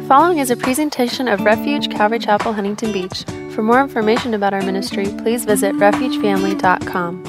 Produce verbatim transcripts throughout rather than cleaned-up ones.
following is a presentation of Refuge Calvary Chapel, Huntington Beach. For more information about our ministry, please visit refuge family dot com.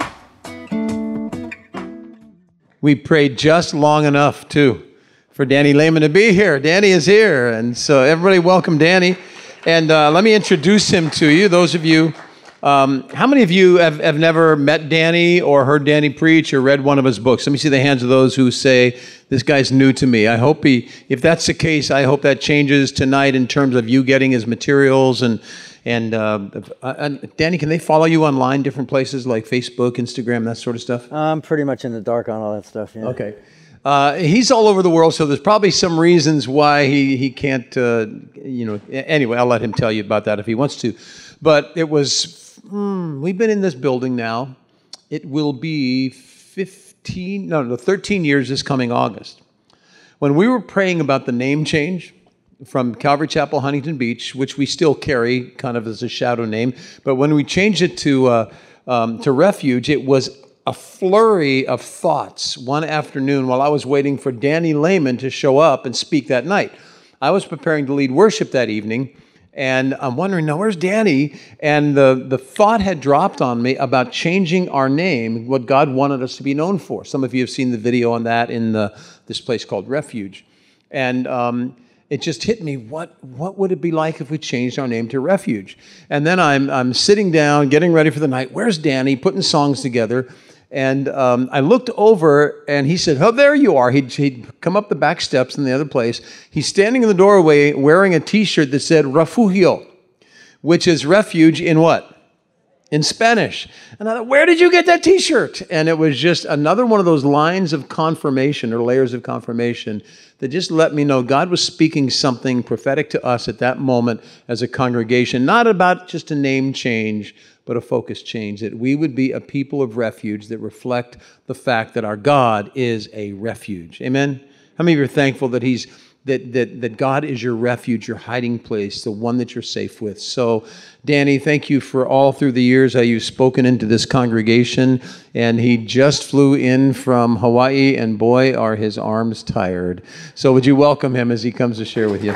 We prayed just long enough, too, for Danny Lehman to be here. Danny is here, and so everybody welcome Danny. And uh, let me introduce him to you. Those of you, um, how many of you have, have never met Danny or heard Danny preach or read one of his books? Let me see the hands of those who say, this guy's new to me. I hope he, if that's the case, I hope that changes tonight in terms of you getting his materials. And, and uh, uh, Danny, can they follow you online, different places like Facebook, Instagram, that sort of stuff? I'm pretty much in the dark on all that stuff, yeah. Okay. Uh, he's all over the world, so there's probably some reasons why he, he can't, uh, you know, anyway, I'll let him tell you about that if he wants to. But it was, hmm, we've been in this building now. It will be fifteen, no, no, thirteen years this coming August. When we were praying about the name change from Calvary Chapel, Huntington Beach, which we still carry kind of as a shadow name, but when we changed it to, uh, um, to Refuge, it was a flurry of thoughts one afternoon while I was waiting for Danny Lehman to show up and speak that night. I was preparing to lead worship that evening, and I'm wondering, now where's Danny? And the, the thought had dropped on me about changing our name, what God wanted us to be known for. Some of you have seen the video on that in the, this place called Refuge. And um, it just hit me, what what would it be like if we changed our name to Refuge? And then I'm I'm sitting down, getting ready for the night. Where's Danny? Putting songs together. And um, I looked over, and he said, oh, there you are. He'd, he'd come up the back steps in the other place. He's standing in the doorway wearing a T-shirt that said Refugio, which is refuge in what? In Spanish. And I thought, where did you get that T-shirt? And it was just another one of those lines of confirmation or layers of confirmation that just let me know God was speaking something prophetic to us at that moment as a congregation, not about just a name change, but a focus change, that we would be a people of refuge that reflect the fact that our God is a refuge. Amen? How many of you are thankful that He's that that that God is your refuge, your hiding place, the one that you're safe with? So, Danny, thank you for all through the years how you've spoken into this congregation. And he just flew in from Hawaii, and boy, are his arms tired. So would you welcome him as he comes to share with you?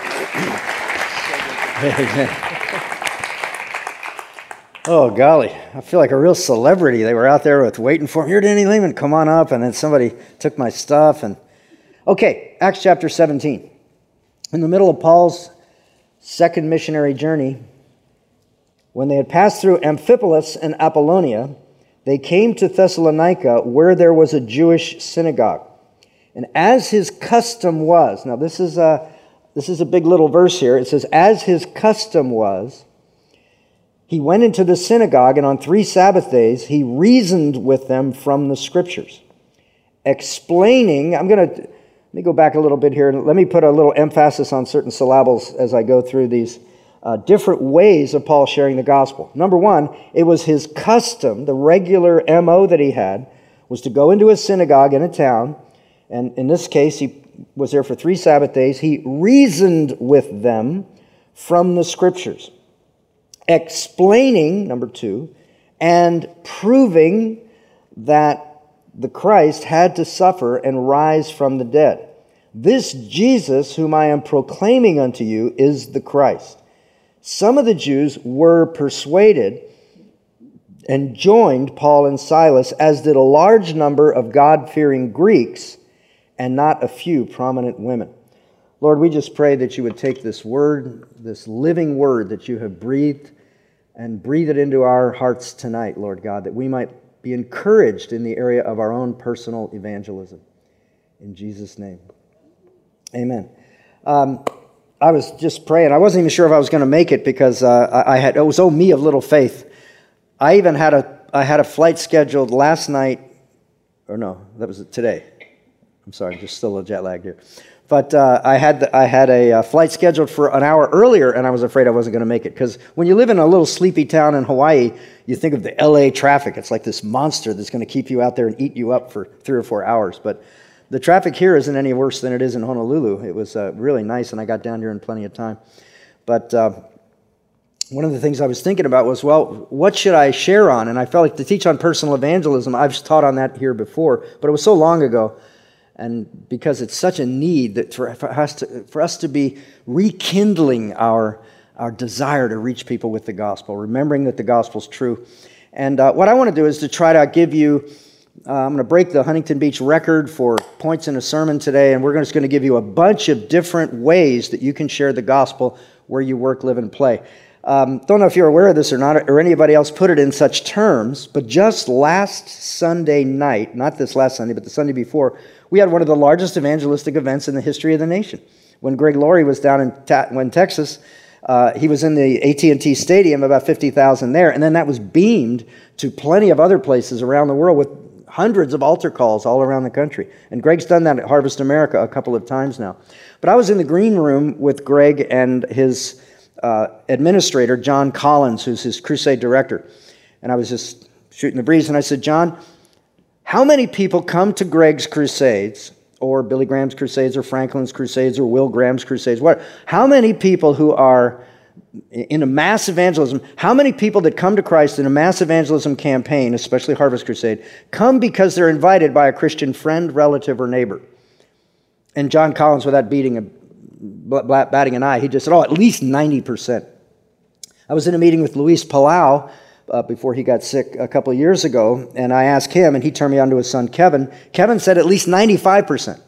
Amen. Oh, golly. I feel like a real celebrity. They were out there with waiting for him. Here, Danny Lehman, come on up. And then somebody took my stuff. And okay, Acts chapter seventeen. In the middle of Paul's second missionary journey, when they had passed through Amphipolis and Apollonia, they came to Thessalonica, where there was a Jewish synagogue. And as his custom was, now this is a, this is a big little verse here. It says, as his custom was, he went into the synagogue, and on three Sabbath days, he reasoned with them from the Scriptures, explaining, I'm going to, let me go back a little bit here, and let me put a little emphasis on certain syllables as I go through these uh, different ways of Paul sharing the gospel. Number one, it was his custom, the regular M O that he had, was to go into a synagogue in a town, and in this case, he was there for three Sabbath days. He reasoned with them from the Scriptures, explaining, number two, and proving that the Christ had to suffer and rise from the dead. This Jesus, whom I am proclaiming unto you, is the Christ. Some of the Jews were persuaded and joined Paul and Silas, as did a large number of God-fearing Greeks and not a few prominent women. Lord, we just pray that you would take this word, this living word that you have breathed, and breathe it into our hearts tonight, Lord God, that we might be encouraged in the area of our own personal evangelism. In Jesus' name, amen. Um, I was just praying. I wasn't even sure if I was going to make it because uh, I had it was oh me of little faith. I even had a I had a flight scheduled last night, or no, that was today. I'm sorry, I'm just still a little jet lagged here. But uh, I had the, I had a uh, flight scheduled for an hour earlier, and I was afraid I wasn't going to make it. Because when you live in a little sleepy town in Hawaii, you think of the L A traffic. It's like this monster that's going to keep you out there and eat you up for three or four hours. But the traffic here isn't any worse than it is in Honolulu. It was uh, really nice, and I got down here in plenty of time. But uh, one of the things I was thinking about was, well, what should I share on? And I felt like to teach on personal evangelism, I've taught on that here before, but it was so long ago. and because it's such a need that for, for, us, to, for us to be rekindling our, our desire to reach people with the gospel, remembering that the gospel's true. And uh, what I want to do is to try to give you, uh, I'm going to break the Huntington Beach record for points in a sermon today, and we're just going to give you a bunch of different ways that you can share the gospel where you work, live, and play. Um, don't know if you're aware of this or not, or anybody else put it in such terms, but just last Sunday night, not this last Sunday, but the Sunday before, we had one of the largest evangelistic events in the history of the nation. When Greg Laurie was down in Ta- when Texas, uh, he was in the A T and T Stadium, about fifty thousand there, and then that was beamed to plenty of other places around the world with hundreds of altar calls all around the country. And Greg's done that at Harvest America a couple of times now. But I was in the green room with Greg and his uh, administrator, John Collins, who's his crusade director. And I was just shooting the breeze, and I said, John, how many people come to Greg's crusades, or Billy Graham's crusades, or Franklin's crusades, or Will Graham's crusades? What? How many people who are in a mass evangelism, how many people that come to Christ in a mass evangelism campaign, especially Harvest Crusade, come because they're invited by a Christian friend, relative, or neighbor? And John Collins, without beating a, batting an eye, he just said, oh, at least ninety percent. I was in a meeting with Luis Palau uh, before he got sick a couple of years ago, and I asked him, and he turned me on to his son, Kevin. Kevin said at least ninety-five percent.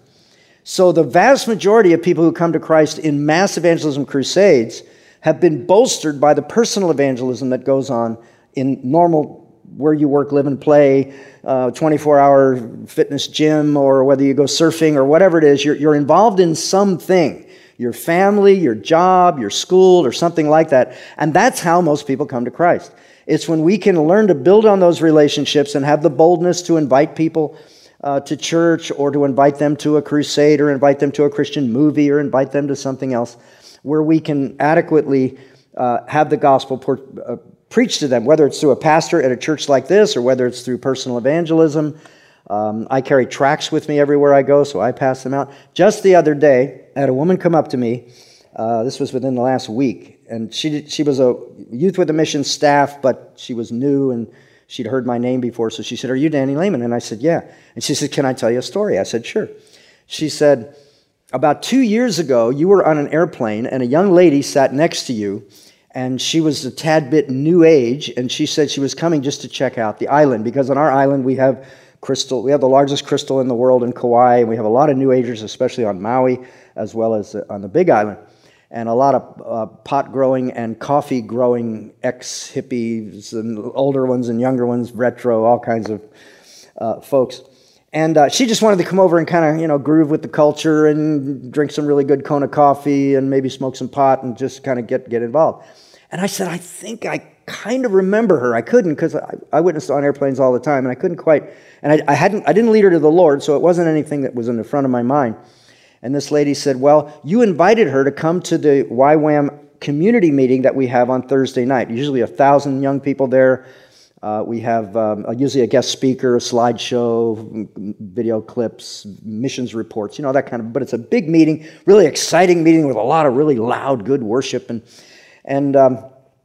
So the vast majority of people who come to Christ in mass evangelism crusades have been bolstered by the personal evangelism that goes on in normal where you work, live, and play, uh, twenty-four hour fitness gym, or whether you go surfing or whatever it is, you're, you're involved in something. Your family, your job, your school, or something like that. And that's how most people come to Christ. It's when we can learn to build on those relationships and have the boldness to invite people uh, to church, or to invite them to a crusade, or invite them to a Christian movie, or invite them to something else, where we can adequately uh, have the gospel por- uh, preached to them, whether it's through a pastor at a church like this, or whether it's through personal evangelism. Um, I carry tracts with me everywhere I go, so I pass them out. Just the other day, I had a woman come up to me. Uh, this was within the last week, and she did, she was a Youth with a Mission staff, but she was new, and she'd heard my name before, so she said, "Are you Danny Lehman?" And I said, "Yeah." And she said, "Can I tell you a story?" I said, "Sure." She said, "About two years ago, you were on an airplane, and a young lady sat next to you, and she was a tad bit new age, and she said she was coming just to check out the island, because on our island we have crystal. We have the largest crystal in the world in Kauai, and we have a lot of New Agers, especially on Maui, as well as on the Big Island, and a lot of uh, pot-growing and coffee-growing ex-hippies, and older ones and younger ones, retro, all kinds of uh, folks. And uh, she just wanted to come over and kind of, you know, groove with the culture and drink some really good Kona coffee and maybe smoke some pot and just kind of get, get involved. And I said, I think I kind of remember her. I couldn't, because I, I witnessed on airplanes all the time, and I couldn't quite, and I, I hadn't, I didn't lead her to the Lord, so it wasn't anything that was in the front of my mind. And this lady said, well, you invited her to come to the Y WAM community meeting that we have on Thursday night. Usually a thousand young people there. Uh, we have um, usually a guest speaker, a slideshow, video clips, missions reports, you know, that kind of, but it's a big meeting, really exciting meeting with a lot of really loud, good worship. And, and um,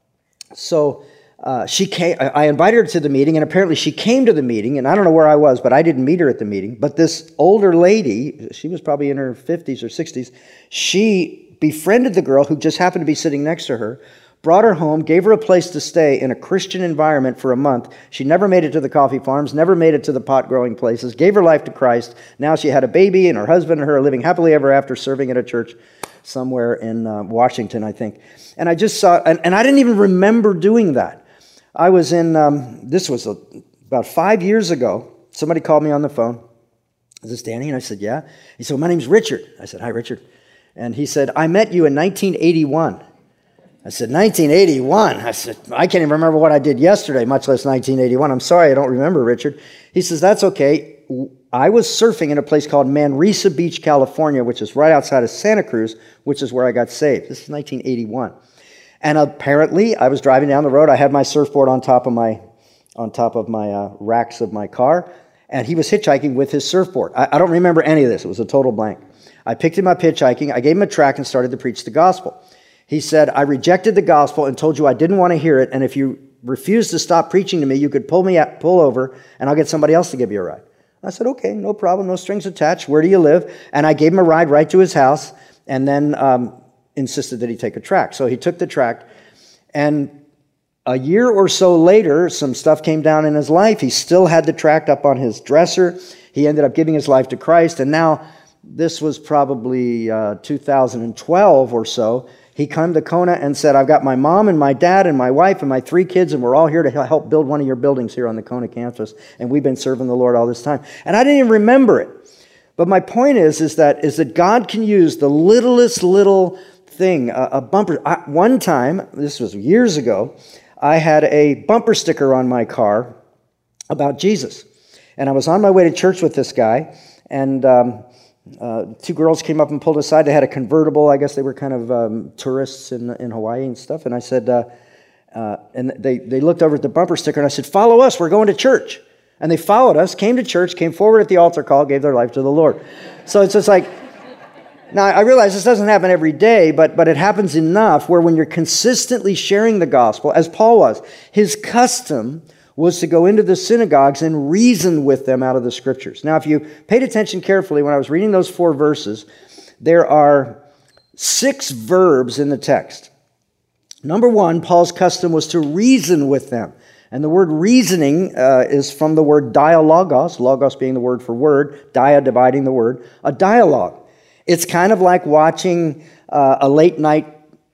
so uh, she came, I invited her to the meeting, and apparently she came to the meeting, and I don't know where I was, but I didn't meet her at the meeting. But this older lady, she was probably in her fifties or sixties, she befriended the girl who just happened to be sitting next to her, brought her home, gave her a place to stay in a Christian environment for a month. She never made it to the coffee farms, never made it to the pot-growing places, gave her life to Christ. Now she had a baby, and her husband and her are living happily ever after, serving at a church somewhere in uh, Washington, I think. And I just saw, and, and I didn't even remember doing that. I was in, um, this was a, about five years ago, somebody called me on the phone. Is this Danny? And I said, yeah. He said, well, my name's Richard. I said, hi, Richard. And he said, I met you in nineteen eighty-one. I said, nineteen eighty-one? I said, I can't even remember what I did yesterday, much less nineteen eighty-one. I'm sorry, I don't remember, Richard. He says, that's okay. I was surfing in a place called Manresa Beach, California, which is right outside of Santa Cruz, which is where I got saved. This is nineteen eighty-one. And apparently, I was driving down the road. I had my surfboard on top of my on top of my uh, racks of my car, and he was hitchhiking with his surfboard. I, I don't remember any of this. It was a total blank. I picked him up hitchhiking. I gave him a tract and started to preach the gospel. He said, I rejected the gospel and told you I didn't want to hear it, and if you refuse to stop preaching to me, you could pull me out, pull over, and I'll get somebody else to give you a ride. I said, okay, no problem, no strings attached. Where do you live? And I gave him a ride right to his house and then um, insisted that he take a tract. So he took the tract. And a year or so later, some stuff came down in his life. He still had the tract up on his dresser. He ended up giving his life to Christ. And now, this was probably uh, two thousand twelve or so, he came to Kona and said, I've got my mom and my dad and my wife and my three kids, and we're all here to help build one of your buildings here on the Kona campus. And we've been serving the Lord all this time. And I didn't even remember it. But my point is, is that is that God can use the littlest little thing, a, a bumper. I, one time, this was years ago, I had a bumper sticker on my car about Jesus. And I was on my way to church with this guy, and um, Uh, two girls came up and pulled aside. They had a convertible. I guess they were kind of um, tourists in in Hawaii and stuff. And I said, uh, uh, and they, they looked over at the bumper sticker, and I said, follow us. We're going to church. And they followed us, came to church, came forward at the altar call, gave their life to the Lord. So it's just like, now I realize this doesn't happen every day, but, but it happens enough where when you're consistently sharing the gospel, as Paul was, his custom was to go into the synagogues and reason with them out of the scriptures. Now, if you paid attention carefully when I was reading those four verses, there are six verbs in the text. Number one, Paul's custom was to reason with them. And the word reasoning uh, is from the word dialogos, logos being the word for word, dia dividing the word, a dialogue. It's kind of like watching uh, a late night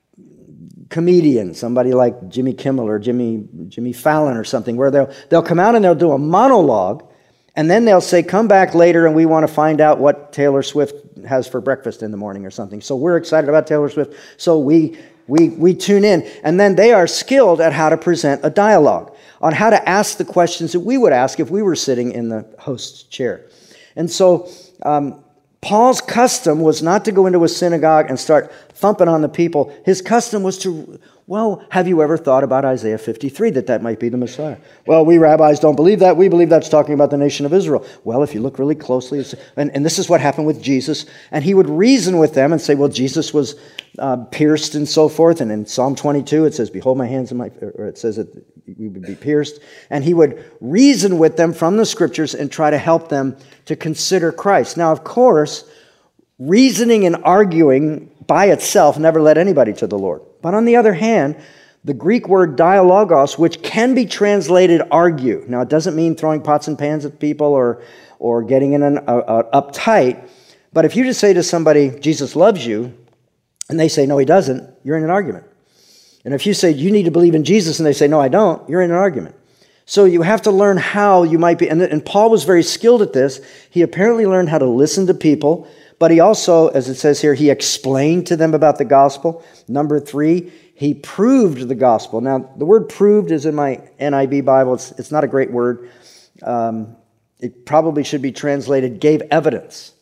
comedian, somebody like Jimmy Kimmel or Jimmy Jimmy Fallon or something, where they'll they'll come out and they'll do a monologue, and then they'll say, come back later and we want to find out what Taylor Swift has for breakfast in the morning or something. So we're excited about Taylor Swift, so we we we tune in, and then they are skilled at how to present a dialogue, on how to ask the questions that we would ask if we were sitting in the host's chair. And so um, Paul's custom was not to go into a synagogue and start thumping on the people. His custom was to, well, have you ever thought about Isaiah fifty-three, that that might be the Messiah? Well, we rabbis don't believe that. We believe that's talking about the nation of Israel. Well, if you look really closely, it's, and, and this is what happened with Jesus. And he would reason with them and say, well, Jesus was uh, pierced and so forth. And in Psalm twenty-two, it says, behold my hands and my, or it says that we would be pierced. And he would reason with them from the scriptures and try to help them to consider Christ. Now, of course, reasoning and arguing by itself never led anybody to the Lord. But on the other hand, the Greek word dialogos, which can be translated argue. Now, it doesn't mean throwing pots and pans at people or, or getting in an uh, uh, uptight. But if you just say to somebody, Jesus loves you, and they say, no, he doesn't, you're in an argument. And if you say, you need to believe in Jesus, and they say, no, I don't, you're in an argument. So you have to learn how you might be, and, and Paul was very skilled at this. He apparently learned how to listen to people, but he also, as it says here, he explained to them about the gospel. Number three, he proved the gospel. Now, the word proved is in my N I V Bible. It's, it's not a great word. Um, it probably should be translated gave evidence,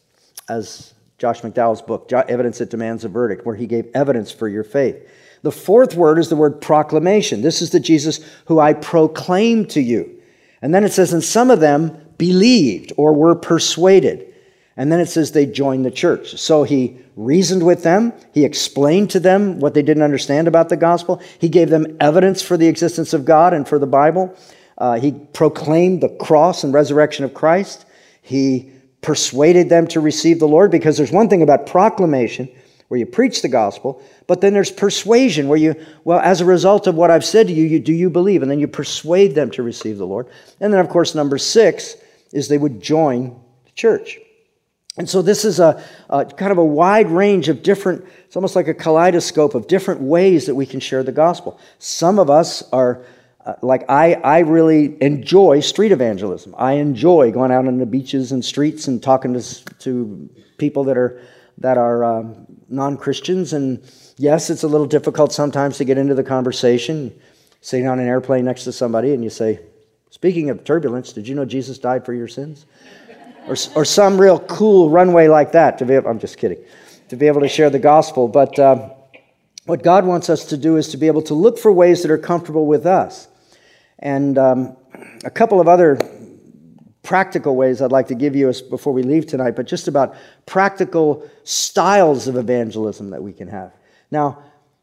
as Josh McDowell's book, Evidence That Demands a Verdict, where he gave evidence for your faith. The fourth word is the word proclamation. This is the Jesus who I proclaim to you. And then it says, and some of them believed or were persuaded. And then it says they joined the church. So he reasoned with them. He explained to them what they didn't understand about the gospel. He gave them evidence for the existence of God and for the Bible. Uh, he proclaimed the cross and resurrection of Christ. He persuaded them to receive the Lord, because there's one thing about proclamation where you preach the gospel, but then there's persuasion where you, well, as a result of what I've said to you, you do you believe? And then you persuade them to receive the Lord. And then, of course, number six is they would join the church. And so this is a, a kind of a wide range of different, it's almost like a kaleidoscope of different ways that we can share the gospel. Some of us are, uh, like I, I really enjoy street evangelism. I enjoy going out on the beaches and streets and talking to, to people that are, that are um, non-Christians. And yes, it's a little difficult sometimes to get into the conversation. Sitting on an airplane next to somebody and you say, speaking of turbulence, did you know Jesus died for your sins? Or, or some real cool runway like that to be able, I'm just kidding, to be able to share the gospel. But uh, what God wants us to do is to be able to look for ways that are comfortable with us. And um, a couple of other practical ways I'd like to give you before we leave tonight, but just about practical styles of evangelism that we can have. Now,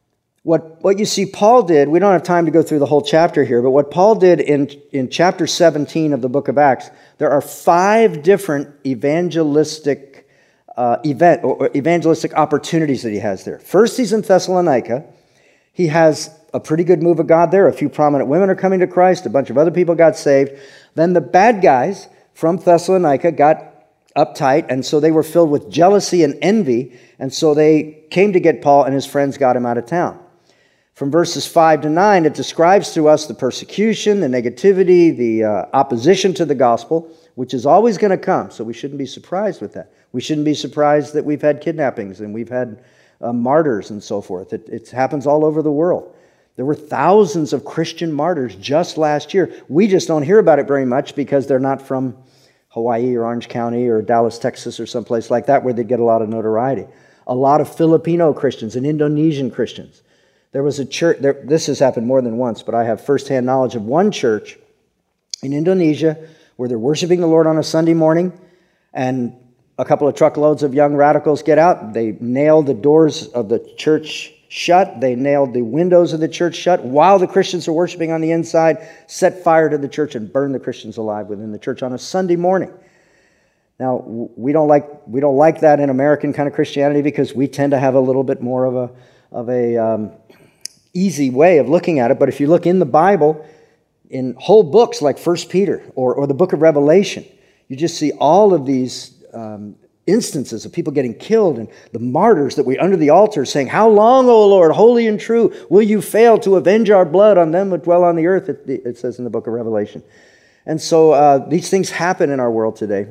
What, what you see Paul did, we don't have time to go through the whole chapter here, but what Paul did in, in chapter seventeen of the book of Acts, there are five different evangelistic uh, event or evangelistic opportunities that he has there. First, he's in Thessalonica. He has a pretty good move of God there. A few prominent women are coming to Christ. A bunch of other people got saved. Then the bad guys from Thessalonica got uptight, and so they were filled with jealousy and envy, and so they came to get Paul, and his friends got him out of town. From verses five to nine, it describes to us the persecution, the negativity, the uh, opposition to the gospel, which is always going to come, so we shouldn't be surprised with that. We shouldn't be surprised that we've had kidnappings and we've had uh, martyrs and so forth. It, it happens all over the world. There were thousands of Christian martyrs just last year. We just don't hear about it very much because they're not from Hawaii or Orange County or Dallas, Texas or someplace like that where they get a lot of notoriety. A lot of Filipino Christians and Indonesian Christians. There was a church, there, this has happened more than once, but I have firsthand knowledge of one church in Indonesia where they're worshiping the Lord on a Sunday morning, and a couple of truckloads of young radicals get out. They nail the doors of the church shut. They nailed the windows of the church shut while the Christians are worshiping on the inside, set fire to the church, and burn the Christians alive within the church on a Sunday morning. Now, we don't like we don't like that in American kind of Christianity because we tend to have a little bit more of a of a um, easy way of looking at it. But if you look in the Bible, in whole books like First Peter or, or the book of Revelation, you just see all of these um, instances of people getting killed and the martyrs that we under the altar saying, "How long, O Lord, holy and true, will you fail to avenge our blood on them that dwell on the earth?" It, it says in the book of Revelation. And so uh, these things happen in our world today.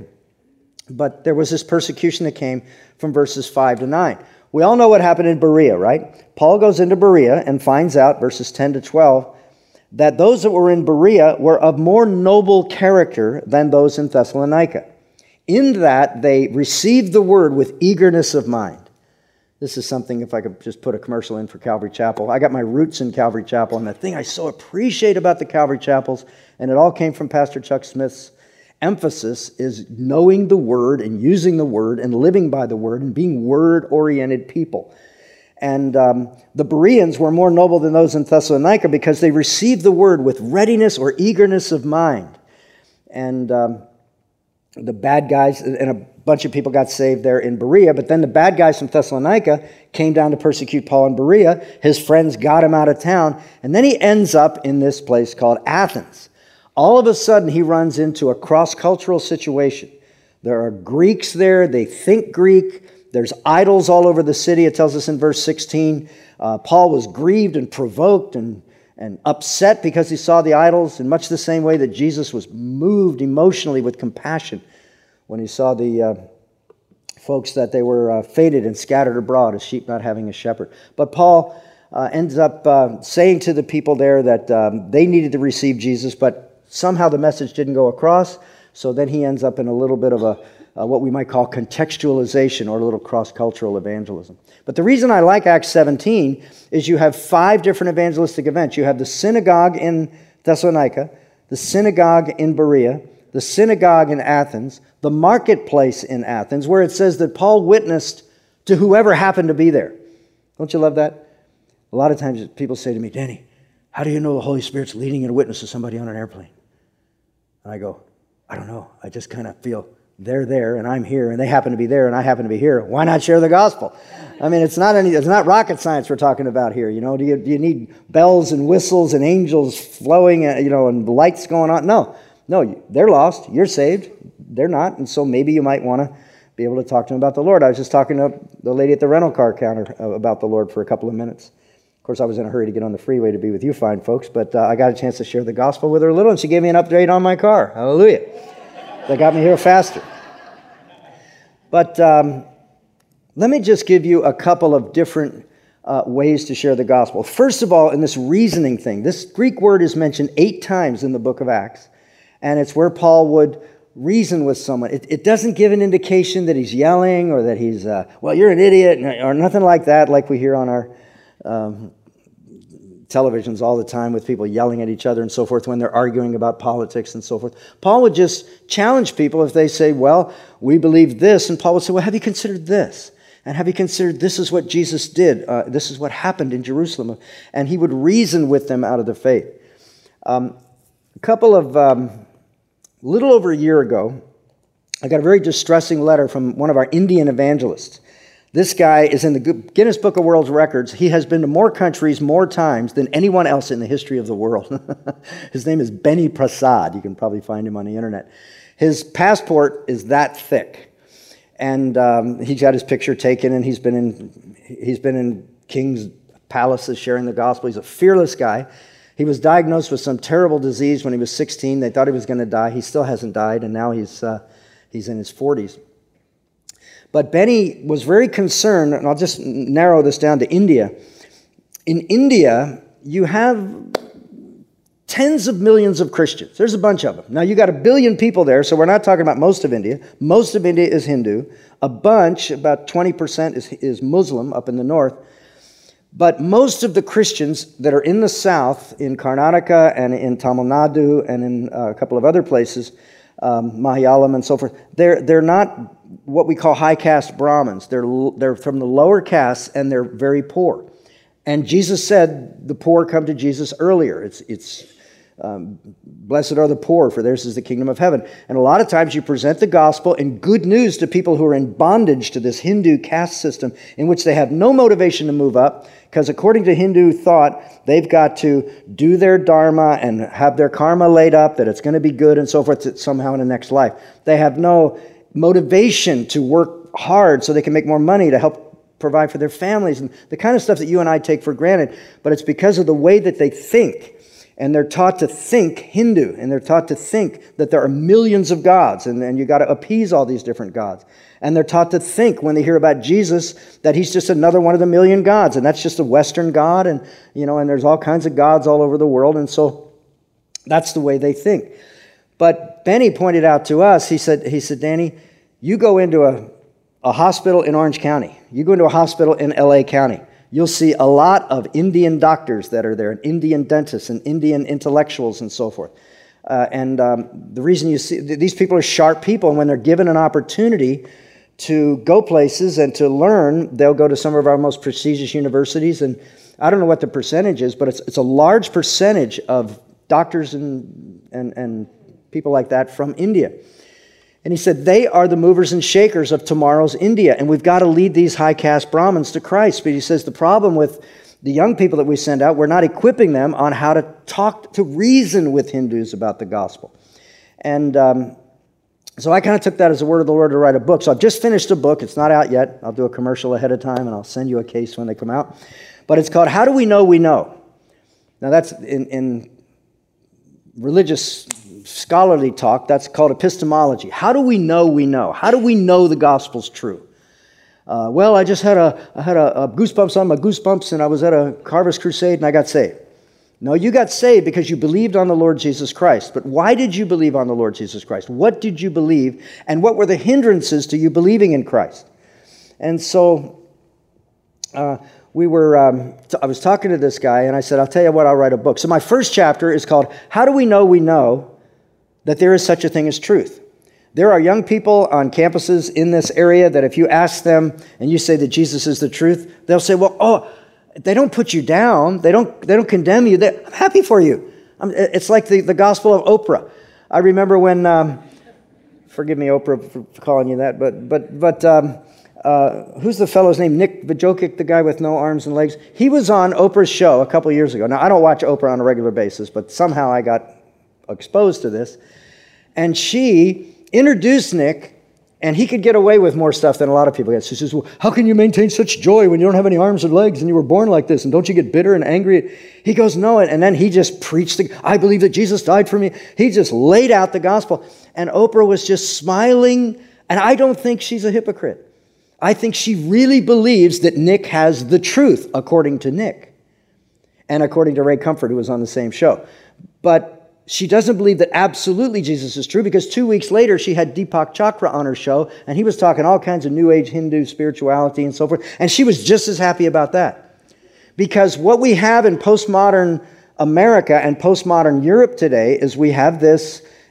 But there was this persecution that came from verses five to nine. We all know what happened in Berea, right? Paul goes into Berea and finds out, verses ten to twelve, that those that were in Berea were of more noble character than those in Thessalonica, in that they received the word with eagerness of mind. This is something, if I could just put a commercial in for Calvary Chapel. I got my roots in Calvary Chapel, and the thing I so appreciate about the Calvary Chapels, and it all came from Pastor Chuck Smith's emphasis, is knowing the Word and using the Word and living by the Word and being Word-oriented people. And um, the Bereans were more noble than those in Thessalonica because they received the Word with readiness or eagerness of mind. And um, the bad guys, and a bunch of people got saved there in Berea, but then the bad guys from Thessalonica came down to persecute Paul in Berea. His friends got him out of town, and then he ends up in this place called Athens. All of a sudden, he runs into a cross-cultural situation. There are Greeks there. They think Greek. There's idols all over the city. It tells us in verse sixteen. Uh, Paul was grieved and provoked and, and upset because he saw the idols in much the same way that Jesus was moved emotionally with compassion when he saw the uh, folks that they were uh, faded and scattered abroad as sheep not having a shepherd. But Paul uh, ends up uh, saying to the people there that um, they needed to receive Jesus, but somehow the message didn't go across, so then he ends up in a little bit of a uh, what we might call contextualization or a little cross-cultural evangelism. But the reason I like Acts seventeen is you have five different evangelistic events. You have the synagogue in Thessalonica, the synagogue in Berea, the synagogue in Athens, the marketplace in Athens, where it says that Paul witnessed to whoever happened to be there. Don't you love that? A lot of times people say to me, "Danny, how do you know the Holy Spirit's leading you to witness to somebody on an airplane?" And I go, "I don't know. I just kind of feel they're there and I'm here and they happen to be there and I happen to be here. Why not share the gospel?" I mean, it's not any, it's not rocket science we're talking about here. You know, do you, do you need bells and whistles and angels flowing, you know, and lights going on? No, no, they're lost. You're saved. They're not. And so maybe you might want to be able to talk to them about the Lord. I was just talking to the lady at the rental car counter about the Lord for a couple of minutes. Of course, I was in a hurry to get on the freeway to be with you fine folks, but uh, I got a chance to share the gospel with her a little, and she gave me an upgrade on my car. Hallelujah. That got me here faster. But um, let me just give you a couple of different uh, ways to share the gospel. First of all, in this reasoning thing, this Greek word is mentioned eight times in the book of Acts, and it's where Paul would reason with someone. It, it doesn't give an indication that he's yelling or that he's, uh, well, you're an idiot, or nothing like that, like we hear on our Um, televisions all the time with people yelling at each other and so forth when they're arguing about politics and so forth. Paul would just challenge people if they say, well, we believe this, and Paul would say, well, have you considered this? And have you considered this is what Jesus did? Uh, this is what happened in Jerusalem. And he would reason with them out of the faith. Um, a couple of, um, little over a year ago, I got a very distressing letter from one of our Indian evangelists. This guy is in the Guinness Book of World Records. He has been to more countries more times than anyone else in the history of the world. His name is Benny Prasad. You can probably find him on the internet. His passport is that thick. And um, he got his picture taken, and he's been in he's been in king's palaces sharing the gospel. He's a fearless guy. He was diagnosed with some terrible disease when he was sixteen. They thought he was going to die. He still hasn't died, and now he's uh, he's in his forties. But Benny was very concerned, and I'll just narrow this down to India. In India, you have tens of millions of Christians. There's a bunch of them. Now, you got a billion people there, so we're not talking about most of India. Most of India is Hindu. A bunch, about twenty percent, is, is Muslim up in the north. But most of the Christians that are in the south, in Karnataka and in Tamil Nadu and in uh, a couple of other places, um, Malayalam and so forth, they're, they're not what we call high caste Brahmins. They're, they're from the lower castes, and they're very poor. And Jesus said the poor come to Jesus earlier. It's, it's um, blessed are the poor, for theirs is the kingdom of heaven. And a lot of times you present the gospel and good news to people who are in bondage to this Hindu caste system in which they have no motivation to move up, because according to Hindu thought, they've got to do their dharma and have their karma laid up, that it's going to be good and so forth somehow in the next life. They have no motivation to work hard so they can make more money to help provide for their families and the kind of stuff that you and I take for granted. But it's because of the way that they think. And they're taught to think Hindu, and they're taught to think that there are millions of gods, and, and you got to appease all these different gods. And they're taught to think, when they hear about Jesus, that he's just another one of the million gods, and that's just a Western god, and you know, and there's all kinds of gods all over the world, and so that's the way they think. But Benny pointed out to us, he said, he said, Danny, you go into a, a hospital in Orange County, you go into a hospital in L A County, you'll see a lot of Indian doctors that are there, and Indian dentists, and Indian intellectuals, and so forth. Uh, and um, the reason you see, these people are sharp people, and when they're given an opportunity to go places and to learn, they'll go to some of our most prestigious universities, and I don't know what the percentage is, but it's, it's a large percentage of doctors and, and, and people like that from India. And he said, they are the movers and shakers of tomorrow's India, and we've got to lead these high caste Brahmins to Christ. But he says the problem with the young people that we send out, we're not equipping them on how to talk, to reason with Hindus about the gospel. And um, so I kind of took that as a word of the Lord to write a book. So I've just finished a book. It's not out yet. I'll do a commercial ahead of time, and I'll send you a case when they come out. But it's called How Do We Know We Know? Now that's in, in religious scholarly talk, that's called epistemology. How do we know we know? How do we know the gospel's true? Uh, well, I just had a I had a, a goosebumps on my goosebumps, and I was at a Harvest Crusade, and I got saved. No, you got saved because you believed on the Lord Jesus Christ. But why did you believe on the Lord Jesus Christ? What did you believe? And what were the hindrances to you believing in Christ? And so uh, we were, um, I was talking to this guy, and I said, I'll tell you what, I'll write a book. So my first chapter is called, How Do We Know We Know that There Is Such a Thing as Truth? There are young people on campuses in this area that if you ask them and you say that Jesus is the truth, they'll say, well, oh, they don't put you down. They don't, they don't condemn you. They're, I'm happy for you. I'm, it's like the, the gospel of Oprah. I remember when, um, forgive me, Oprah, for calling you that, but, but, but um, uh, who's the fellow's name? Nick Vujicic, the guy with no arms and legs. He was on Oprah's show a couple years ago. Now, I don't watch Oprah on a regular basis, but somehow I got exposed to this. And she introduced Nick, and he could get away with more stuff than a lot of people get. She says, well, how can you maintain such joy when you don't have any arms or legs and you were born like this? And don't you get bitter and angry? He goes, no. And then he just preached, the, I believe that Jesus died for me. He just laid out the gospel. And Oprah was just smiling. And I don't think she's a hypocrite. I think she really believes that Nick has the truth, according to Nick. And according to Ray Comfort, who was on the same show. But she doesn't believe that absolutely Jesus is true, because two weeks later she had Deepak Chopra on her show, and he was talking all kinds of New Age Hindu spirituality and so forth, and she was just as happy about that. Because what we have in postmodern America and postmodern Europe today is we have this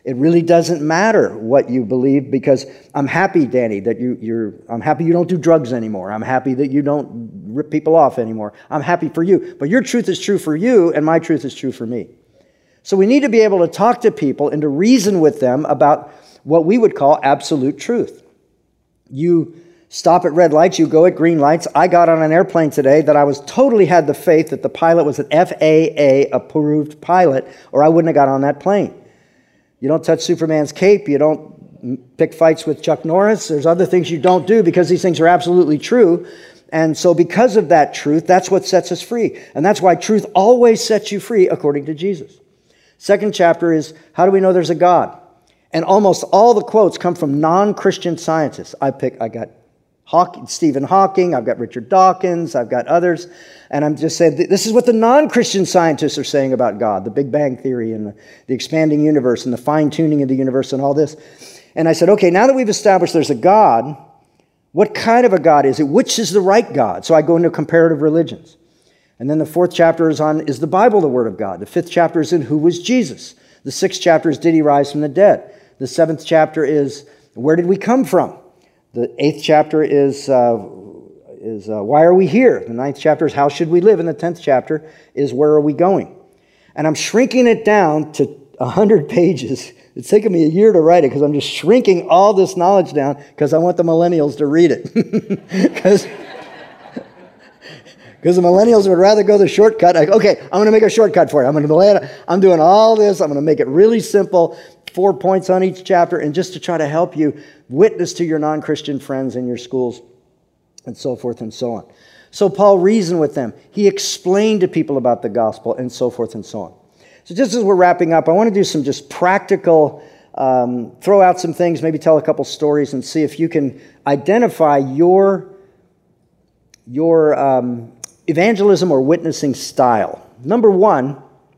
It really doesn't matter what you believe, because I'm happy, Danny, that you, you're, I'm happy you don't do drugs anymore. I'm happy that you don't rip people off anymore. I'm happy for you. But your truth is true for you, and my truth is true for me. So we need to be able to talk to people and to reason with them about what we would call absolute truth. You stop at red lights, you go at green lights. I got on an airplane today that I was totally had the faith that the pilot was an F A A-approved pilot, or I wouldn't have got on that plane. You don't touch Superman's cape. You don't pick fights with Chuck Norris. There's other things you don't do because these things are absolutely true. And so because of that truth, that's what sets us free. And that's why truth always sets you free according to Jesus. Second chapter is, how do we know there's a God? And almost all the quotes come from non-Christian scientists. I pick, I got Hawking, Stephen Hawking, I've got Richard Dawkins, I've got others. And I'm just saying, this is what the non-Christian scientists are saying about God, the Big Bang Theory and the, the expanding universe and the fine-tuning of the universe and all this. And I said, okay, now that we've established there's a God, what kind of a God is it? Which is the right God? So I go into comparative religions. And then the fourth chapter is on, is the Bible the Word of God? The fifth chapter is in who was Jesus? The sixth chapter is, did he rise from the dead? The seventh chapter is, where did we come from? The eighth chapter is, uh, is uh, why are we here? The ninth chapter is, how should we live? And the tenth chapter is, where are we going? And I'm shrinking it down to one hundred pages. It's taken me a year to write it because I'm just shrinking all this knowledge down because I want the millennials to read it. Because Because the millennials would rather go the shortcut. Like, okay, I'm going to make a shortcut for you. I'm going to lay it. I'm doing all this. I'm going to make it really simple. Four points on each chapter, and just to try to help you witness to your non-Christian friends in your schools, and so forth and so on. So Paul reasoned with them. He explained to people about the gospel, and so forth and so on. So just as we're wrapping up, I want to do some just practical, um, throw out some things, maybe tell a couple stories, and see if you can identify your your um, evangelism or witnessing style. Number one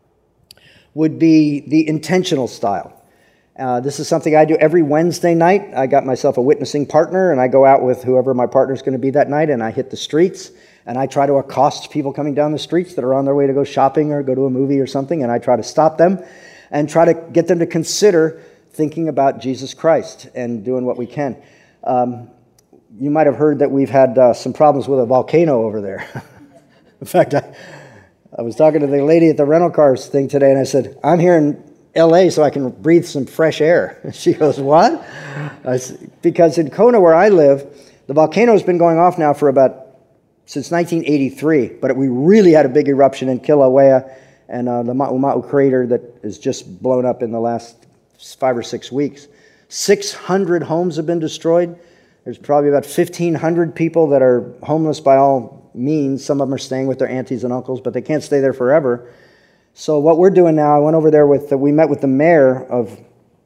would be the intentional style. Uh, this is something I do every Wednesday night. I got myself a witnessing partner, and I go out with whoever my partner's going to be that night, and I hit the streets, and I try to accost people coming down the streets that are on their way to go shopping or go to a movie or something, and I try to stop them and try to get them to consider thinking about Jesus Christ and doing what we can. Um, you might have heard that we've had uh, some problems with a volcano over there. In fact, I, I was talking to the lady at the rental cars thing today, and I said, I'm here in L A so I can breathe some fresh air. And she goes, what? I said, because in Kona, where I live, the volcano has been going off now for about, since nineteen eighty-three, but we really had a big eruption in Kilauea and uh, the Ma'uma'u crater that is just blown up in the last five or six weeks. six hundred homes have been destroyed. There's probably about fifteen hundred people that are homeless by all means. Some of them are staying with their aunties and uncles, but they can't stay there forever. So what we're doing now, I went over there with, the, we met with the mayor of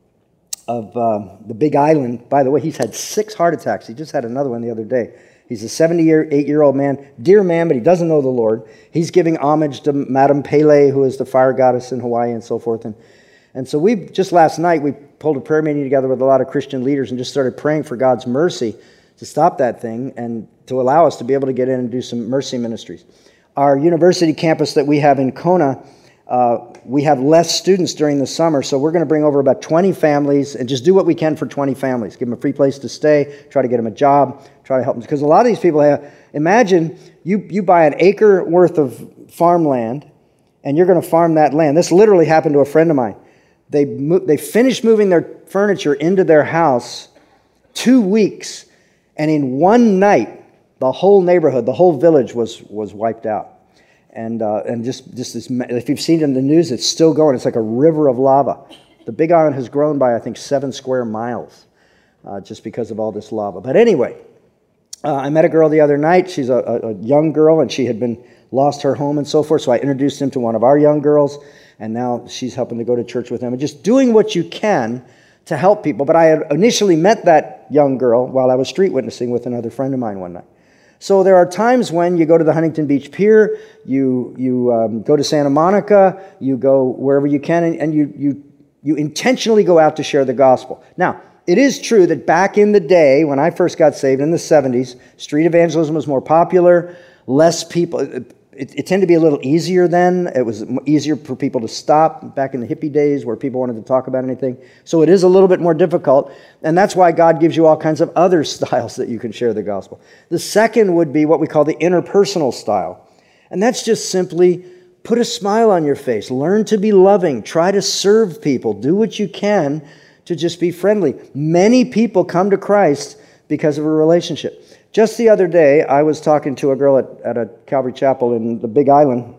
of uh, the Big Island. By the way, he's had six heart attacks. He just had another one the other day. He's a seventy-eight-year-old man, dear man, but he doesn't know the Lord. He's giving homage to Madame Pele, who is the fire goddess in Hawaii and so forth. And, and so we, just last night, we pulled a prayer meeting together with a lot of Christian leaders and just started praying for God's mercy to stop that thing and to allow us to be able to get in and do some mercy ministries. Our university campus that we have in Kona, Uh, we have less students during the summer, so we're going to bring over about twenty families and just do what we can for twenty families. Give them a free place to stay, try to get them a job, try to help them. Because a lot of these people have, imagine you, you buy an acre worth of farmland and you're going to farm that land. This literally happened to a friend of mine. They, mo- they finished moving their furniture into their house two weeks, and in one night, the whole neighborhood, the whole village was, was wiped out. And uh, and just, just this, if you've seen it in the news, it's still going. It's like a river of lava. The Big Island has grown by, I think, seven square miles uh, just because of all this lava. But anyway, uh, I met a girl the other night. She's a, a young girl, and she had been lost her home and so forth. So I introduced him to one of our young girls, and now she's helping to go to church with them. And just doing what you can to help people. But I had initially met that young girl while I was street witnessing with another friend of mine one night. So there are times when you go to the Huntington Beach Pier, you you um, go to Santa Monica, you go wherever you can, and, and you you you intentionally go out to share the gospel. Now, it is true that back in the day, when I first got saved in the seventies, street evangelism was more popular. Less people, it, it tended to be a little easier then. It was easier for people to stop back in the hippie days where people wanted to talk about anything. So it is a little bit more difficult, and that's why God gives you all kinds of other styles that you can share the gospel. The second would be what we call the interpersonal style, and that's just simply put a smile on your face, learn to be loving, try to serve people, do what you can to just be friendly. Many people come to Christ because of a relationship. Just the other day, I was talking to a girl at, at a Calvary Chapel in the Big Island,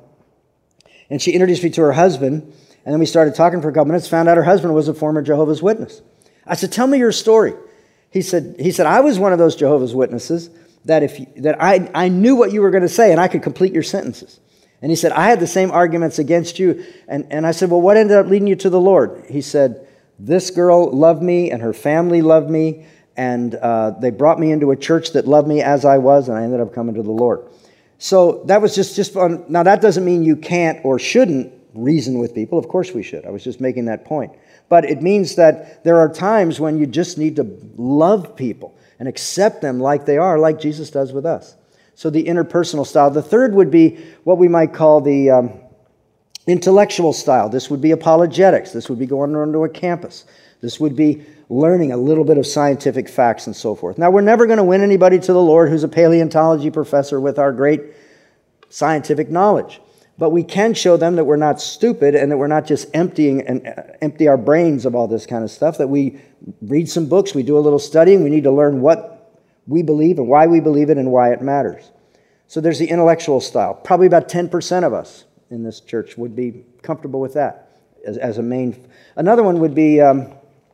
and she introduced me to her husband, and then we started talking for a couple minutes, found out her husband was a former Jehovah's Witness. I said, tell me your story. He said, he said, I was one of those Jehovah's Witnesses that if that I, I knew what you were going to say, and I could complete your sentences. And he said, I had the same arguments against you. And, and I said, well, what ended up leading you to the Lord? He said, this girl loved me, and her family loved me, and uh, they brought me into a church that loved me as I was, and I ended up coming to the Lord. So that was just, just fun. Now, that doesn't mean you can't or shouldn't reason with people. Of course we should. I was just making that point. But it means that there are times when you just need to love people and accept them like they are, like Jesus does with us. So the interpersonal style. The third would be what we might call the um, intellectual style. This would be apologetics. This would be going around to a campus. This would be learning a little bit of scientific facts and so forth. Now, we're never going to win anybody to the Lord who's a paleontology professor with our great scientific knowledge. But we can show them that we're not stupid and that we're not just emptying and uh, empty our brains of all this kind of stuff, that we read some books, we do a little studying, we need to learn what we believe and why we believe it and why it matters. So there's the intellectual style. Probably about ten percent of us in this church would be comfortable with that as, as a main. Another one would be um,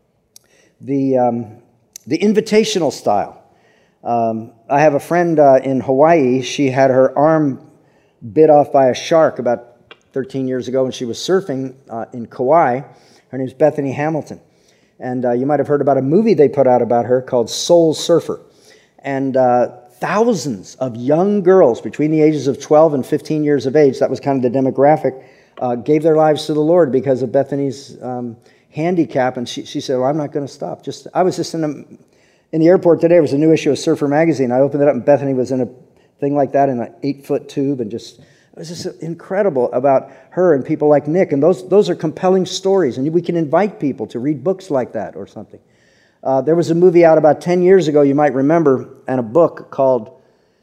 the, um, the invitational style. Um, I have a friend uh, in Hawaii. She had her arm bit off by a shark about thirteen years ago when she was surfing uh, in Kauai. Her name's Bethany Hamilton. And uh, you might have heard about a movie they put out about her called Soul Surfer. And uh, thousands of young girls between the ages of twelve and fifteen years of age, that was kind of the demographic, uh, gave their lives to the Lord because of Bethany's um, handicap. And she, she said, well, I'm not going to stop. Just I was just in, a, in the airport today. There was a new issue of Surfer Magazine. I opened it up, and Bethany was in a thing like that in an eight-foot tube. And just it was just incredible about her and people like Nick. And those, those are compelling stories. And we can invite people to read books like that or something. Uh, there was a movie out about ten years ago, you might remember, and a book called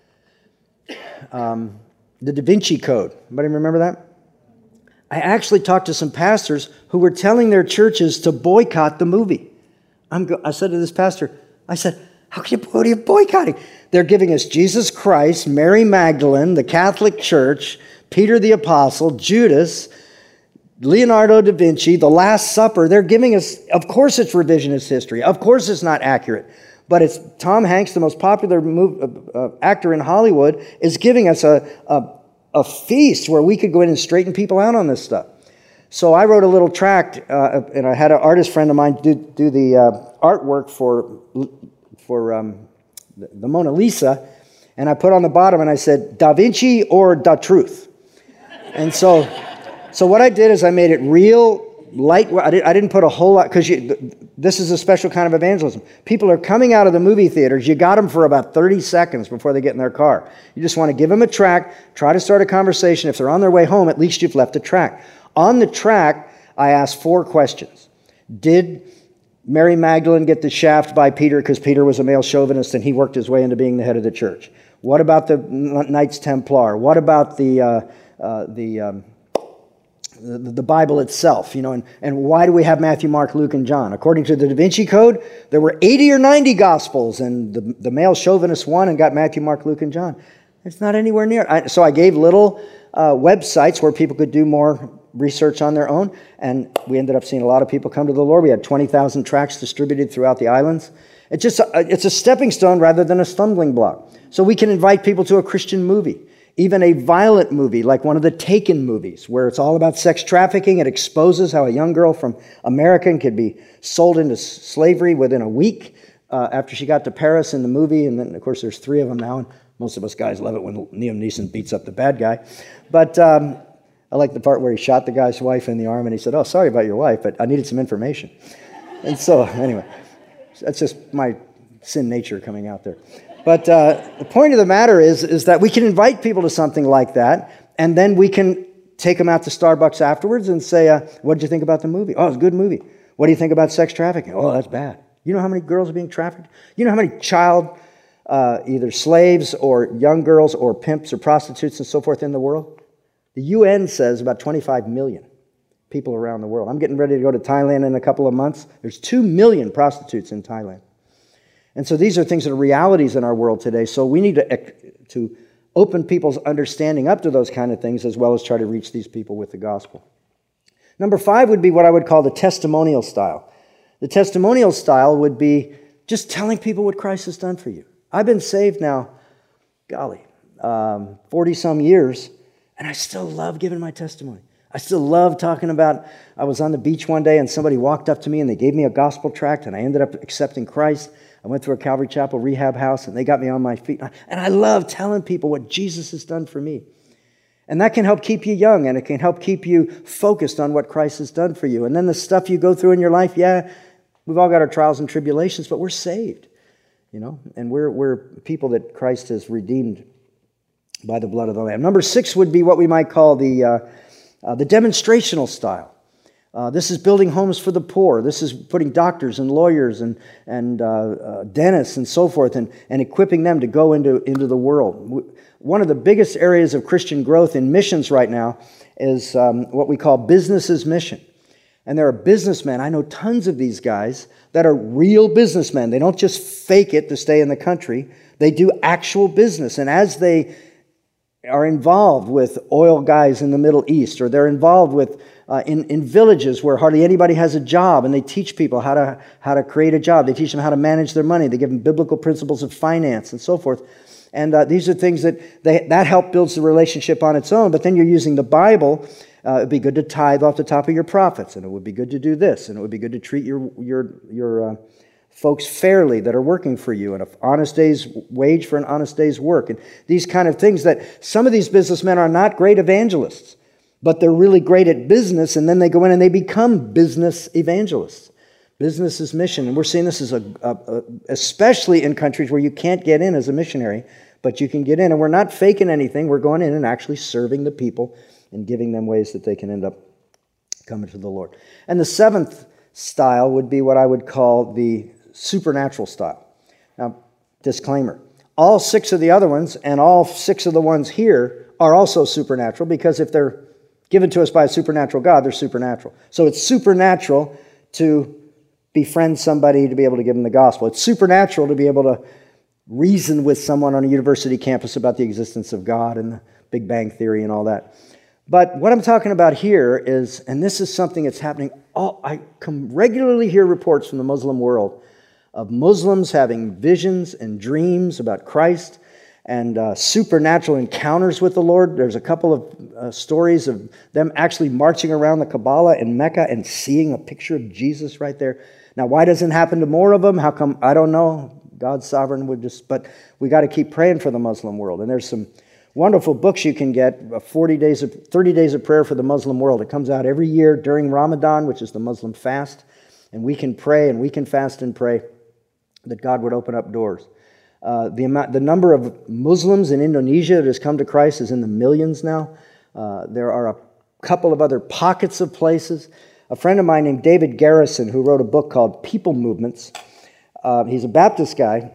um, The Da Vinci Code. Anybody remember that? I actually talked to some pastors who were telling their churches to boycott the movie. I'm go- I said to this pastor, I said, how can you, what are you boycotting? They're giving us Jesus Christ, Mary Magdalene, the Catholic Church, Peter the Apostle, Judas, Leonardo da Vinci, The Last Supper. They're giving us, of course it's revisionist history. Of course it's not accurate. But it's Tom Hanks, the most popular move, uh, uh, actor in Hollywood, is giving us a, a, a feast where we could go in and straighten people out on this stuff. So I wrote a little tract, uh, and I had an artist friend of mine do, do the uh, artwork for, for um, the, the Mona Lisa, and I put on the bottom and I said, Da Vinci or Da Truth? And so... So what I did is I made it real light. I didn't put a whole lot, because this is a special kind of evangelism. People are coming out of the movie theaters. You got them for about thirty seconds before they get in their car. You just want to give them a tract, try to start a conversation. If they're on their way home, at least you've left a tract. On the tract, I asked four questions. Did Mary Magdalene get the shaft by Peter because Peter was a male chauvinist and he worked his way into being the head of the church? What about the Knights Templar? What about the... Uh, uh, the um, The, the Bible itself, you know, and, and why do we have Matthew, Mark, Luke, and John? According to the Da Vinci Code, there were eighty or ninety Gospels, and the, the male chauvinist won and got Matthew, Mark, Luke, and John. It's not anywhere near. I, so I gave little uh, websites where people could do more research on their own, and we ended up seeing a lot of people come to the Lord. We had twenty thousand tracts distributed throughout the islands. It's just a, it's a stepping stone rather than a stumbling block. So we can invite people to a Christian movie. Even a violent movie like one of the Taken movies, where it's all about sex trafficking. It exposes how a young girl from America could be sold into slavery within a week uh, after she got to Paris in the movie. And then, of course, there's three of them now, and most of us guys love it when Liam Neeson beats up the bad guy. But um, I like the part where he shot the guy's wife in the arm, and he said, oh, sorry about your wife, but I needed some information. And so, anyway, that's just my sin nature coming out there. But uh, the point of the matter is, is that we can invite people to something like that, and then we can take them out to Starbucks afterwards and say, uh, what did you think about the movie? Oh, it's a good movie. What do you think about sex trafficking? Oh, that's bad. You know how many girls are being trafficked? You know how many child, uh, either slaves or young girls or pimps or prostitutes and so forth in the world? The U N says about twenty-five million people around the world. I'm getting ready to go to Thailand in a couple of months. There's two million prostitutes in Thailand. And so these are things that are realities in our world today. So we need to, to open people's understanding up to those kind of things, as well as try to reach these people with the gospel. Number five would be what I would call the testimonial style. The testimonial style would be just telling people what Christ has done for you. I've been saved now, golly, um, forty-some years, and I still love giving my testimony. I still love talking about, I was on the beach one day and somebody walked up to me and they gave me a gospel tract and I ended up accepting Christ. I went through a Calvary Chapel rehab house and they got me on my feet. And I love telling people what Jesus has done for me. And that can help keep you young, and it can help keep you focused on what Christ has done for you. And then the stuff you go through in your life, yeah, we've all got our trials and tribulations, but we're saved, you know, and we're we're people that Christ has redeemed by the blood of the Lamb. Number six would be what we might call the uh, uh, the demonstrational style. Uh, this is building homes for the poor. This is putting doctors and lawyers and and uh, uh, dentists and so forth, and, and equipping them to go into, into the world. One of the biggest areas of Christian growth in missions right now is um, what we call business as mission. And there are businessmen, I know tons of these guys, that are real businessmen. They don't just fake it to stay in the country. They do actual business. And as they are involved with oil guys in the Middle East, or they're involved with uh, in, in villages where hardly anybody has a job, and they teach people how to, how to create a job. They teach them how to manage their money. They give them biblical principles of finance and so forth. And uh, these are things that they, that help builds the relationship on its own. But then you're using the Bible. Uh, it'd be good to tithe off the top of your profits, and it would be good to do this, and it would be good to treat your your your uh, folks fairly that are working for you, and an honest day's wage for an honest day's work, and these kind of things that some of these businessmen are not great evangelists, but they're really great at business, and then they go in and they become business evangelists. Business is mission, and we're seeing this as a, a, a especially in countries where you can't get in as a missionary, but you can get in, and we're not faking anything. We're going in and actually serving the people and giving them ways that they can end up coming to the Lord. And the seventh style would be what I would call the supernatural style. Now, disclaimer, all six of the other ones and all six of the ones here are also supernatural, because if they're given to us by a supernatural God, they're supernatural. So it's supernatural to befriend somebody, to be able to give them the gospel. It's supernatural to be able to reason with someone on a university campus about the existence of God and the Big Bang Theory and all that. But what I'm talking about here is, and this is something that's happening, all, I come regularly hear reports from the Muslim world of Muslims having visions and dreams about Christ and uh, supernatural encounters with the Lord. There's a couple of uh, stories of them actually marching around the Kaaba in Mecca and seeing a picture of Jesus right there. Now, why doesn't it happen to more of them? How come? I don't know. God's sovereign would just, but we got to keep praying for the Muslim world. And there's some wonderful books you can get, forty days of, thirty days of prayer for the Muslim world. It comes out every year during Ramadan, which is the Muslim fast. And we can pray and we can fast and pray that God would open up doors. Uh, the amount, the number of Muslims in Indonesia that has come to Christ is in the millions now. Uh, there are a couple of other pockets of places. A friend of mine named David Garrison, who wrote a book called People Movements, uh, he's a Baptist guy,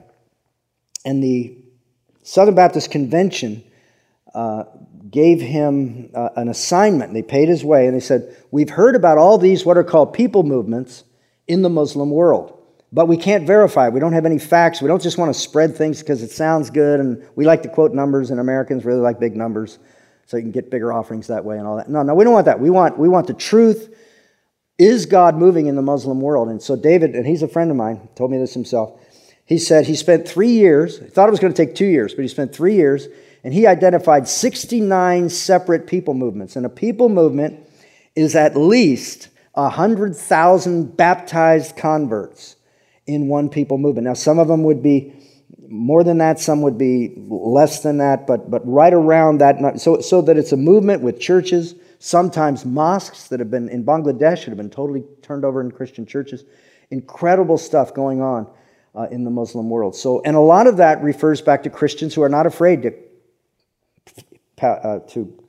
and the Southern Baptist Convention uh, gave him uh, an assignment. They paid his way, and they said, we've heard about all these what are called people movements in the Muslim world, but we can't verify. We don't have any facts. We don't just want to spread things because it sounds good, and we like to quote numbers, and Americans really like big numbers, so you can get bigger offerings that way and all that. No, no, we don't want that. We want, we want the truth. Is God moving in the Muslim world? And so David, and he's a friend of mine, told me this himself. He said he spent three years, he thought it was going to take two years, but he spent three years, and he identified sixty-nine separate people movements. And a people movement is at least one hundred thousand baptized converts in one people movement. Now, some of them would be more than that, some would be less than that, but but right around that, so, so that it's a movement with churches, sometimes mosques that have been in Bangladesh, that have been totally turned over in Christian churches. Incredible stuff going on uh, in the Muslim world. So, and a lot of that refers back to Christians who are not afraid to uh, to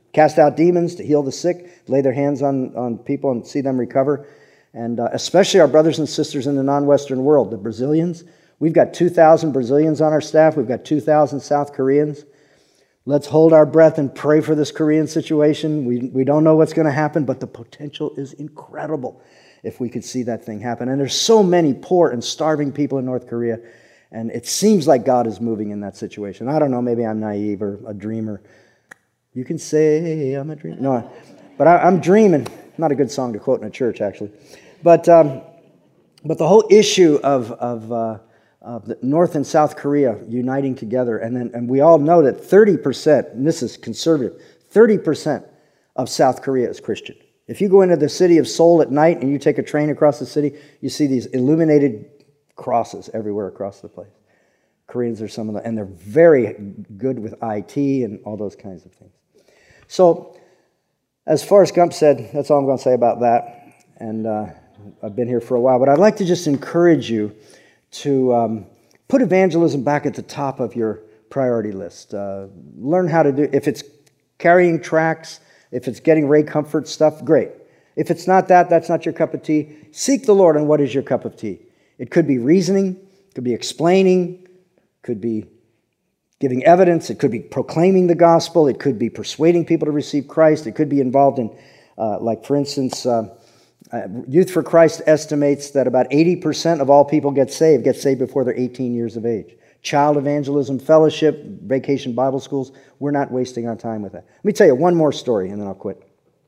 cast out demons, to heal the sick, lay their hands on, on people and see them recover. And uh, especially our brothers and sisters in the non-Western world, the Brazilians. We've got two thousand Brazilians on our staff. We've got two thousand South Koreans. Let's hold our breath and pray for this Korean situation. We, we don't know what's going to happen, but the potential is incredible if we could see that thing happen. And there's so many poor and starving people in North Korea, and it seems like God is moving in that situation. I don't know, maybe I'm naive or a dreamer. You can say I'm a dreamer. No, but I, I'm dreaming. Not a good song to quote in a church, actually. But um, but the whole issue of of, uh, of the North and South Korea uniting together, and then and we all know that thirty percent, and this is conservative, thirty percent of South Korea is Christian. If you go into the city of Seoul at night and you take a train across the city, you see these illuminated crosses everywhere across the place. Koreans are some of the, and they're very good with I T and all those kinds of things. So, as Forrest Gump said, that's all I'm going to say about that. And uh, I've been here for a while, but I'd like to just encourage you to um, put evangelism back at the top of your priority list. Uh, learn how to do, if it's carrying tracts, if it's getting Ray Comfort stuff, great. If it's not that, that's not your cup of tea. Seek the Lord on what is your cup of tea. It could be reasoning, it could be explaining, it could be giving evidence, it could be proclaiming the gospel, it could be persuading people to receive Christ, it could be involved in, uh, like for instance, uh, uh, Youth for Christ estimates that about eighty percent of all people get saved, get saved before they're eighteen years of age. Child evangelism, fellowship, vacation Bible schools, we're not wasting our time with that. Let me tell you one more story and then I'll quit.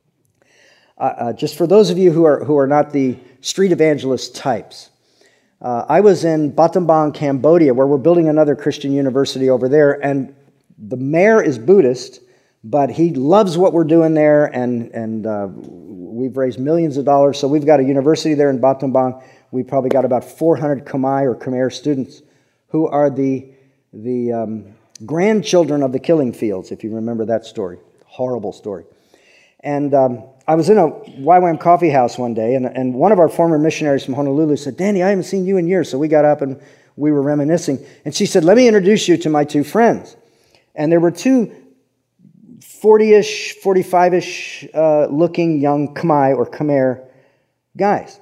Uh, uh, just for those of you who are, who are not the street evangelist types, Uh, I was in Battambang, Cambodia, where we're building another Christian university over there, and the mayor is Buddhist, but he loves what we're doing there, and, and uh, we've raised millions of dollars, so we've got a university there in Battambang. We've probably got about four hundred Khmer or Khmer students who are the, the um, grandchildren of the killing fields, if you remember that story. Horrible story. And um, I was in a Y WAM coffee house one day, and, and one of our former missionaries from Honolulu said, "Danny, I haven't seen you in years." So we got up and we were reminiscing. And she said, "Let me introduce you to my two friends." And there were two forty-ish, forty-five-ish uh, looking young Khmer or Khmer guys.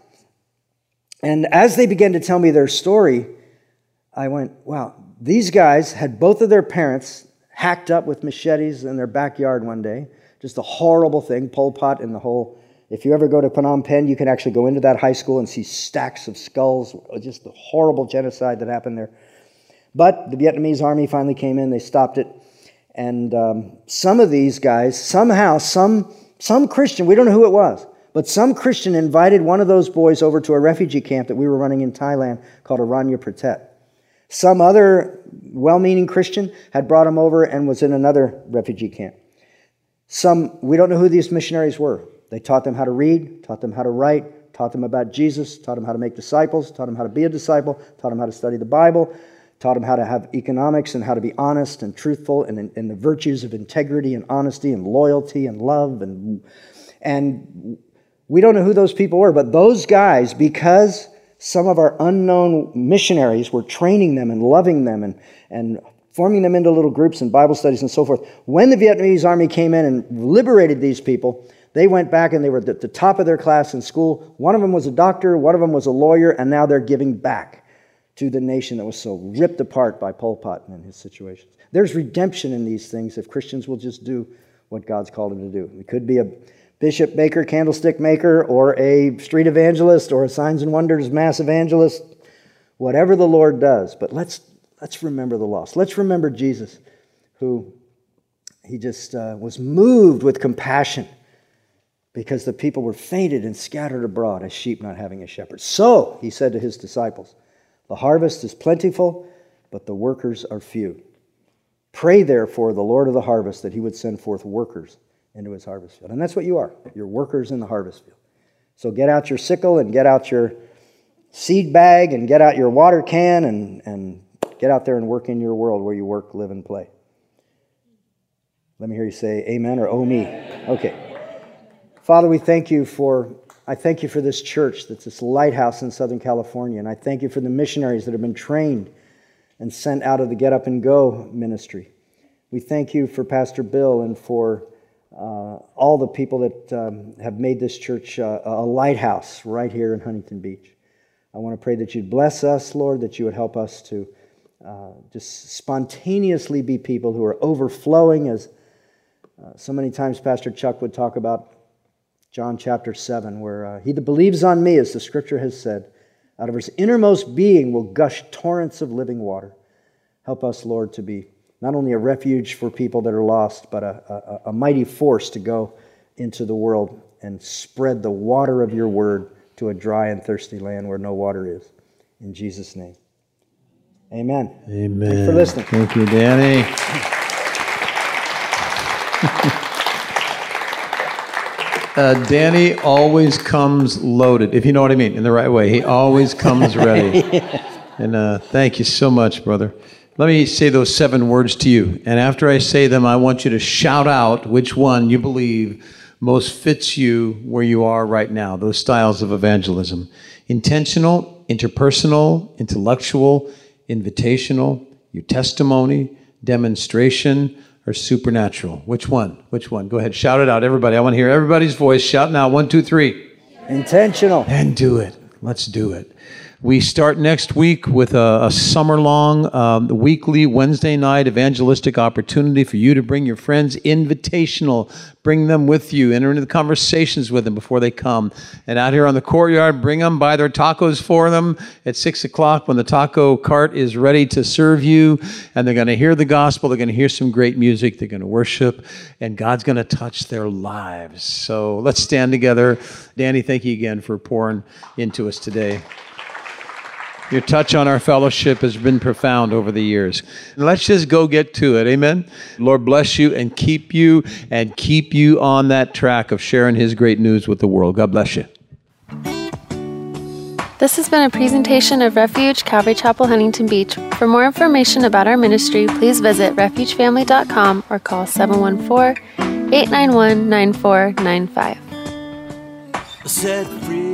And as they began to tell me their story, I went, wow, these guys had both of their parents hacked up with machetes in their backyard one day. Just a horrible thing, Pol Pot and the whole. If you ever go to Phnom Penh, you can actually go into that high school and see stacks of skulls, just the horrible genocide that happened there. But the Vietnamese army finally came in, they stopped it. And um, some of these guys, somehow, some, some Christian, we don't know who it was, but some Christian invited one of those boys over to a refugee camp that we were running in Thailand called Aranya Pratet. Some other well-meaning Christian had brought him over and was in another refugee camp. Some, we don't know who these missionaries were. They taught them how to read, taught them how to write, taught them about Jesus, taught them how to make disciples, taught them how to be a disciple, taught them how to study the Bible, taught them how to have economics and how to be honest and truthful and, and the virtues of integrity and honesty and loyalty and love. And, and we don't know who those people were, but those guys, because some of our unknown missionaries were training them and loving them and, and forming them into little groups and Bible studies and so forth. When the Vietnamese army came in and liberated these people, they went back and they were at the top of their class in school. One of them was a doctor, one of them was a lawyer, and now they're giving back to the nation that was so ripped apart by Pol Pot and his situations. There's redemption in these things if Christians will just do what God's called them to do. It could be a bishop maker, candlestick maker, or a street evangelist, or a signs and wonders mass evangelist, whatever the Lord does. But let's Let's remember the lost. Let's remember Jesus, who he just uh, was moved with compassion because the people were fainted and scattered abroad as sheep not having a shepherd. So, he said to his disciples, the harvest is plentiful, but the workers are few. Pray therefore the Lord of the harvest that he would send forth workers into his harvest field. And that's what you are. You're workers in the harvest field. So get out your sickle and get out your seed bag and get out your water can and, and get out there and work in your world where you work, live, and play. Let me hear you say amen or oh me. Okay. Father, we thank you for, I thank you for this church that's this lighthouse in Southern California. And I thank you for the missionaries that have been trained and sent out of the Get Up and Go ministry. We thank you for Pastor Bill and for uh, all the people that um, have made this church uh, a lighthouse right here in Huntington Beach. I want to pray that you'd bless us, Lord, that you would help us to uh, just spontaneously be people who are overflowing, as uh, so many times Pastor Chuck would talk about John chapter seven, where uh, he that believes on me, as the scripture has said, out of his innermost being will gush torrents of living water. Help us, Lord, to be not only a refuge for people that are lost, but a, a, a mighty force to go into the world and spread the water of your word to a dry and thirsty land where no water is. In Jesus' name. Amen. Amen. Thanks for listening. Thank you, Danny. uh, Danny always comes loaded, if you know what I mean, in the right way. He always comes ready. yeah. And uh, thank you so much, brother. Let me say those seven words to you. And after I say them, I want you to shout out which one you believe most fits you where you are right now, those styles of evangelism. Intentional, interpersonal, intellectual, invitational, your testimony, demonstration, or supernatural. Which one? Which one? Go ahead, shout it out, everybody. I want to hear everybody's voice. Shout now, one, two, three. Intentional. And do it. Let's do it. We start next week with a, a summer-long, um, weekly Wednesday night evangelistic opportunity for you to bring your friends, invitational. Bring them with you. Enter into the conversations with them before they come. And out here on the courtyard, bring them, buy their tacos for them at six o'clock when the taco cart is ready to serve you. And they're going to hear the gospel. They're going to hear some great music. They're going to worship. And God's going to touch their lives. So let's stand together. Danny, thank you again for pouring into us today. Your touch on our fellowship has been profound over the years. Let's just go get to it. Amen. Lord bless you and keep you and keep you on that track of sharing his great news with the world. God bless you. This has been a presentation of Refuge Calvary Chapel, Huntington Beach. For more information about our ministry, please visit refuge family dot com or call seven one four, eight nine one, nine four nine five. Set free.